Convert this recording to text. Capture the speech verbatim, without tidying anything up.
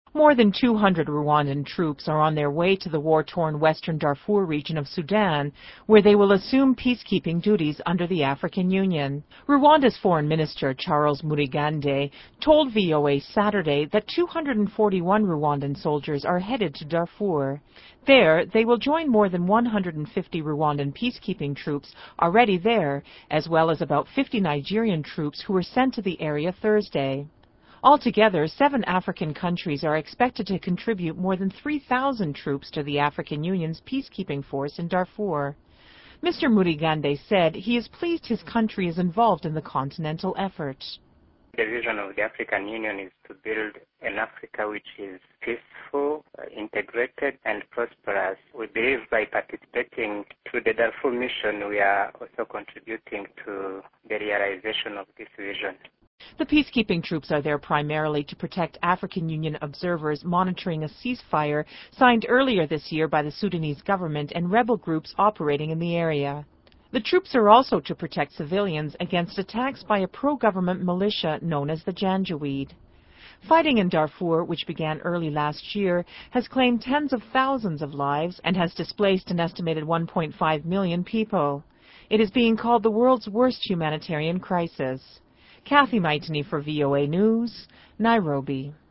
More than two hundred Rwandan troops are on their way to the war-torn western Darfur region of Sudan, where they will assume peacekeeping duties under the African Union. Rwanda's Foreign Minister Charles Murigande told V O A Saturday that two hundred forty-one Rwandan soldiers are headed to Darfur. There, they will join more than one hundred fifty Rwandan peacekeeping troops already there, as well as about fifty Nigerian troops who were sent to the area Thursday. Altogether, seven African countries are expected to contribute more than three thousand troops to the African Union's peacekeeping force in Darfur. Mister Murigande said he is pleased his country is involved in the continental effort. The vision of the African Union is to build an Africa which is peaceful, uh, integrated and prosperous. We believe by participating to the Darfur mission, we are also contributing to the realization of this vision. The peacekeeping troops are there primarily to protect African Union observers monitoring a ceasefire signed earlier this year by the Sudanese government and rebel groups operating in the area. The troops are also to protect civilians against attacks by a pro-government militia known as the Janjaweed. Fighting in Darfur, which began early last year, has claimed tens of thousands of lives and has displaced an estimated one point five million people. It is being called the world's worst humanitarian crisis. Kathy Maitani for V O A News, Nairobi.